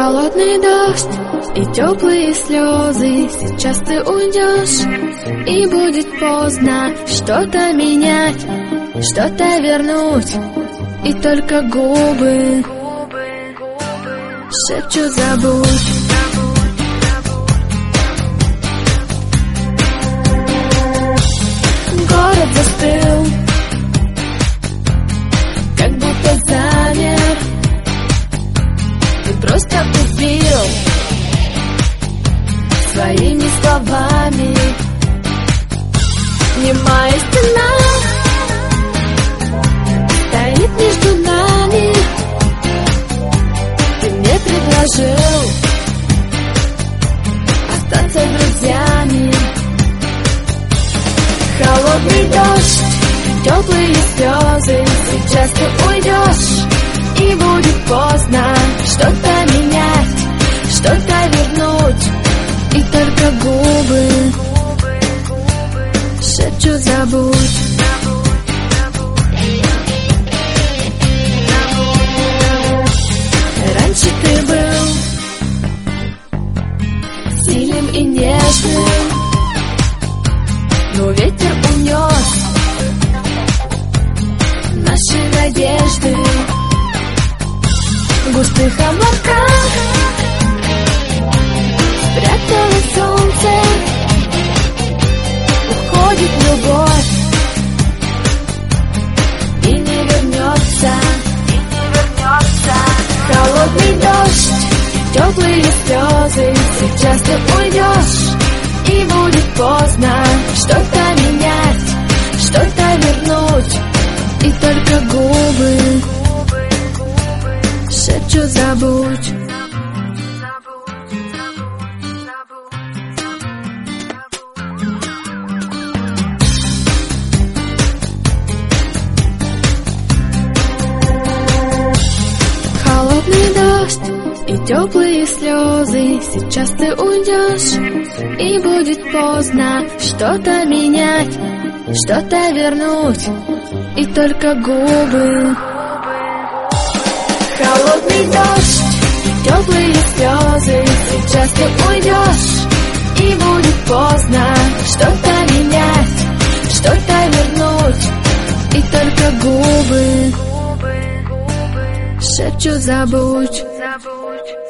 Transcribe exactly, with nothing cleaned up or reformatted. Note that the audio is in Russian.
Холодный дождь и теплые слезы. Сейчас ты уйдешь, и будет поздно что-то менять, что-то вернуть. И только губы шепчут: забудь. Город застыл, как будто замер. Ты просто убил своими словами. Немая стена стоит между нами. Ты мне предложил остаться друзьями. Холодный дождь, теплые слезы. Сейчас ты уйдешь, и будет поздно что-то менять, что-то вернуть. И только губы шепчут: забудь. Раньше ты был сильным и нежным, но ветер унес наши надежды. В густых облаках спряталось солнце. Уходит любовь и не вернется, и не вернется. Холодный дождь, теплые слезы. Сейчас ты уйдешь, и будет поздно что-то менять, что-то вернуть. И только губы шепчут: забудь. Холодный дождь и теплые слезы. Сейчас ты уйдешь, и будет поздно что-то менять, что-то вернуть. И только губы. Холодный дождь, теплые слезы. Сейчас ты уйдешь, и будет поздно что-то менять, что-то вернуть. И только губы шепчут: забудь.